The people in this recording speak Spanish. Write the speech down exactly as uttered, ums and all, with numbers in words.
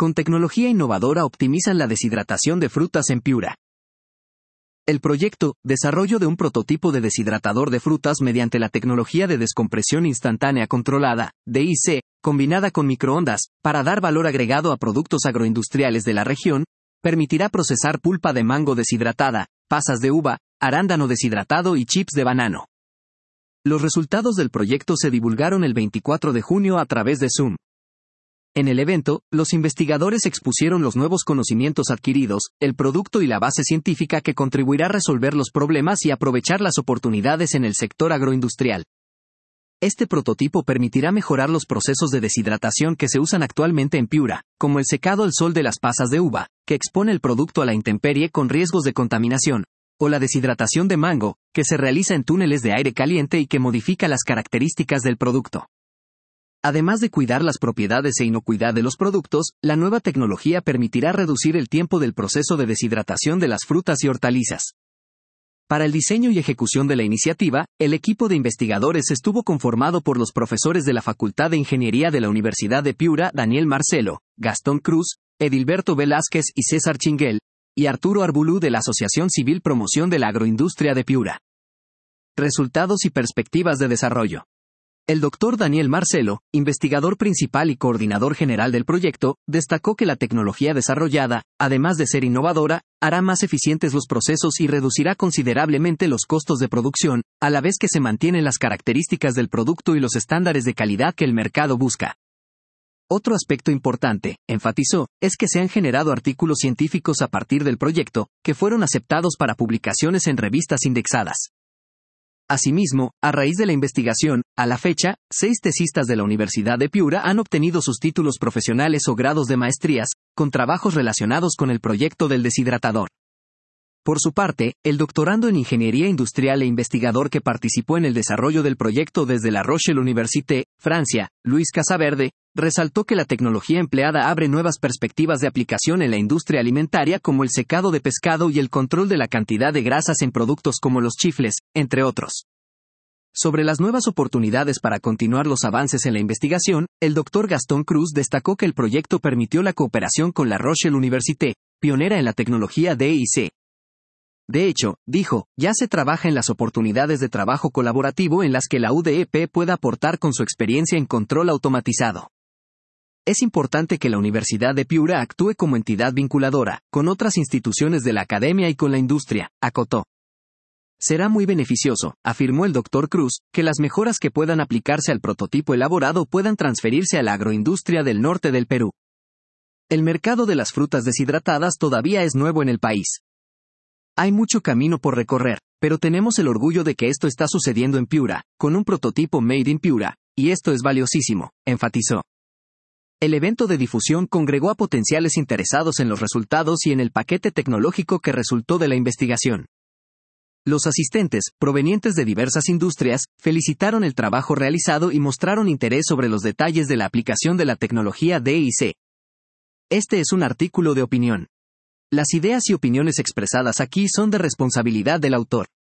con tecnología innovadora optimizan la deshidratación de frutas en Piura. El proyecto, desarrollo de un prototipo de deshidratador de frutas mediante la tecnología de descompresión instantánea controlada, D I C, combinada con microondas, para dar valor agregado a productos agroindustriales de la región, permitirá procesar pulpa de mango deshidratada, pasas de uva, arándano deshidratado y chips de banano. Los resultados del proyecto se divulgaron el veinticuatro de junio a través de Zoom. En el evento, los investigadores expusieron los nuevos conocimientos adquiridos, el producto y la base científica que contribuirá a resolver los problemas y aprovechar las oportunidades en el sector agroindustrial. Este prototipo permitirá mejorar los procesos de deshidratación que se usan actualmente en Piura, como el secado al sol de las pasas de uva, que expone el producto a la intemperie con riesgos de contaminación, o la deshidratación de mango, que se realiza en túneles de aire caliente y que modifica las características del producto. Además de cuidar las propiedades e inocuidad de los productos, la nueva tecnología permitirá reducir el tiempo del proceso de deshidratación de las frutas y hortalizas. Para el diseño y ejecución de la iniciativa, el equipo de investigadores estuvo conformado por los profesores de la Facultad de Ingeniería de la Universidad de Piura, Daniel Marcelo, Gastón Cruz, Edilberto Velázquez y César Chinguel, y Arturo Arbulú de la Asociación Civil Promoción de la Agroindustria de Piura. Resultados y perspectivas de desarrollo. El doctor Daniel Marcelo, investigador principal y coordinador general del proyecto, destacó que la tecnología desarrollada, además de ser innovadora, hará más eficientes los procesos y reducirá considerablemente los costos de producción, a la vez que se mantienen las características del producto y los estándares de calidad que el mercado busca. Otro aspecto importante, enfatizó, es que se han generado artículos científicos a partir del proyecto, que fueron aceptados para publicaciones en revistas indexadas. Asimismo, a raíz de la investigación, a la fecha, seis tesistas de la Universidad de Piura han obtenido sus títulos profesionales o grados de maestrías, con trabajos relacionados con el proyecto del deshidratador. Por su parte, el doctorando en Ingeniería Industrial e investigador que participó en el desarrollo del proyecto desde La Rochelle Université, Francia, Luis Casaverde, resaltó que la tecnología empleada abre nuevas perspectivas de aplicación en la industria alimentaria como el secado de pescado y el control de la cantidad de grasas en productos como los chifles, entre otros. Sobre las nuevas oportunidades para continuar los avances en la investigación, el doctor Gastón Cruz destacó que el proyecto permitió la cooperación con La Rochelle Université, pionera en la tecnología D I C. De hecho, dijo, ya se trabaja en las oportunidades de trabajo colaborativo en las que la U D E P pueda aportar con su experiencia en control automatizado. Es importante que la Universidad de Piura actúe como entidad vinculadora, con otras instituciones de la academia y con la industria, acotó. Será muy beneficioso, afirmó el doctor Cruz, que las mejoras que puedan aplicarse al prototipo elaborado puedan transferirse a la agroindustria del norte del Perú. El mercado de las frutas deshidratadas todavía es nuevo en el país. Hay mucho camino por recorrer, pero tenemos el orgullo de que esto está sucediendo en Piura, con un prototipo Made in Piura, y esto es valiosísimo, enfatizó. El evento de difusión congregó a potenciales interesados en los resultados y en el paquete tecnológico que resultó de la investigación. Los asistentes, provenientes de diversas industrias, felicitaron el trabajo realizado y mostraron interés sobre los detalles de la aplicación de la tecnología D I C. Este es un artículo de opinión. Las ideas y opiniones expresadas aquí son de responsabilidad del autor.